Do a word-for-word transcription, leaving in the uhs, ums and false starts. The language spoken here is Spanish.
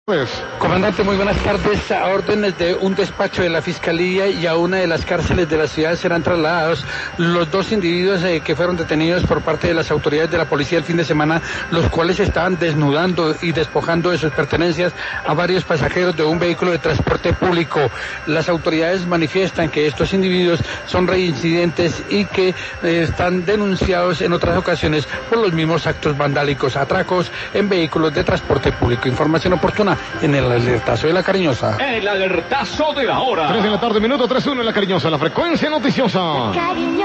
Comandante, muy buenas tardes. A órdenes de un despacho de la Fiscalía y a una de las cárceles de la ciudad serán trasladados los dos individuos eh, que fueron detenidos por parte de las autoridades de la policía el fin de semana, los cuales estaban desnudando y despojando de sus pertenencias a varios pasajeros de un vehículo de transporte público. Las autoridades manifiestan que estos individuos son reincidentes y que eh, están denunciados en otras ocasiones por los mismos actos vandálicos, atracos en vehículos de transporte público. Información oportuna en el alertazo de La Cariñosa. El alertazo de la hora. tres de la tarde, minuto tres uno en La Cariñosa, la frecuencia noticiosa. Cariño.